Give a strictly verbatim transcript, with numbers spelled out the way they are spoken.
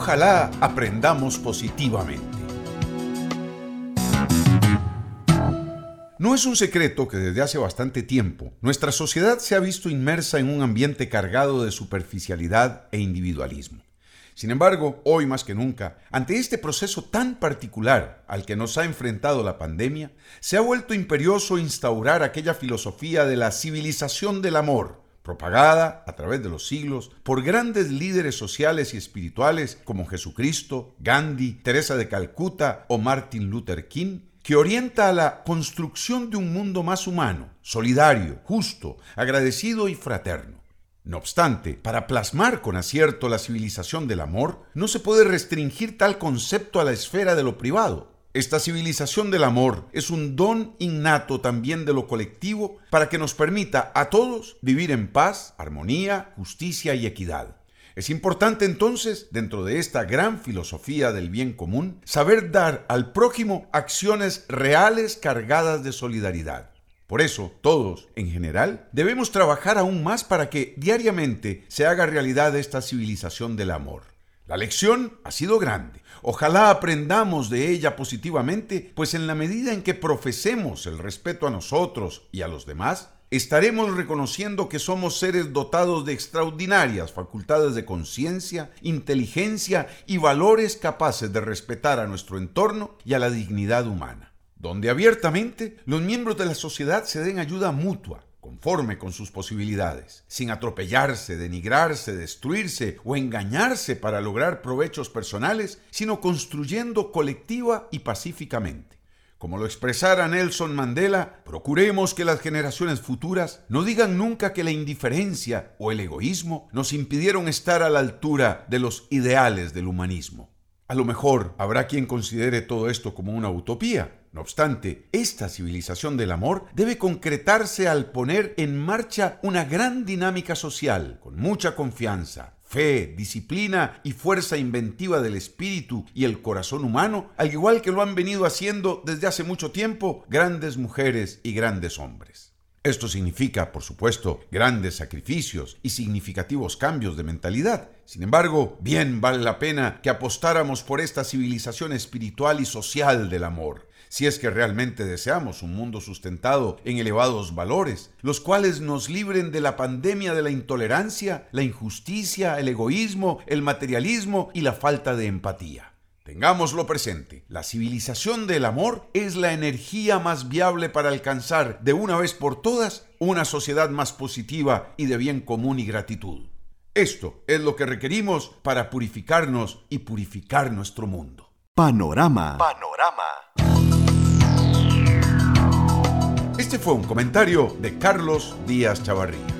Ojalá aprendamos positivamente. No es un secreto que desde hace bastante tiempo nuestra sociedad se ha visto inmersa en un ambiente cargado de superficialidad e individualismo. Sin embargo, hoy más que nunca, ante este proceso tan particular al que nos ha enfrentado la pandemia, se ha vuelto imperioso instaurar aquella filosofía de la civilización del amor, propagada a través de los siglos por grandes líderes sociales y espirituales como Jesucristo, Gandhi, Teresa de Calcuta o Martin Luther King, que orienta a la construcción de un mundo más humano, solidario, justo, agradecido y fraterno. No obstante, para plasmar con acierto la civilización del amor, no se puede restringir tal concepto a la esfera de lo privado. Esta civilización del amor es un don innato también de lo colectivo para que nos permita a todos vivir en paz, armonía, justicia y equidad. Es importante entonces, dentro de esta gran filosofía del bien común, saber dar al prójimo acciones reales cargadas de solidaridad. Por eso, todos, en general, debemos trabajar aún más para que diariamente se haga realidad esta civilización del amor. La lección ha sido grande. Ojalá aprendamos de ella positivamente, pues en la medida en que profesemos el respeto a nosotros y a los demás, estaremos reconociendo que somos seres dotados de extraordinarias facultades de conciencia, inteligencia y valores capaces de respetar a nuestro entorno y a la dignidad humana, donde abiertamente los miembros de la sociedad se den ayuda mutua, conforme con sus posibilidades, sin atropellarse, denigrarse, destruirse o engañarse para lograr provechos personales, sino construyendo colectiva y pacíficamente. Como lo expresara Nelson Mandela, procuremos que las generaciones futuras no digan nunca que la indiferencia o el egoísmo nos impidieron estar a la altura de los ideales del humanismo. A lo mejor habrá quien considere todo esto como una utopía. No obstante, esta civilización del amor debe concretarse al poner en marcha una gran dinámica social, con mucha confianza, fe, disciplina y fuerza inventiva del espíritu y el corazón humano, al igual que lo han venido haciendo desde hace mucho tiempo grandes mujeres y grandes hombres. Esto significa, por supuesto, grandes sacrificios y significativos cambios de mentalidad. Sin embargo, bien vale la pena que apostáramos por esta civilización espiritual y social del amor, si es que realmente deseamos un mundo sustentado en elevados valores, los cuales nos libren de la pandemia de la intolerancia, la injusticia, el egoísmo, el materialismo y la falta de empatía. Tengámoslo presente, la civilización del amor es la energía más viable para alcanzar de una vez por todas una sociedad más positiva y de bien común y gratitud. Esto es lo que requerimos para purificarnos y purificar nuestro mundo. Panorama. Panorama. Este fue un comentario de Carlos Díaz Chavarría.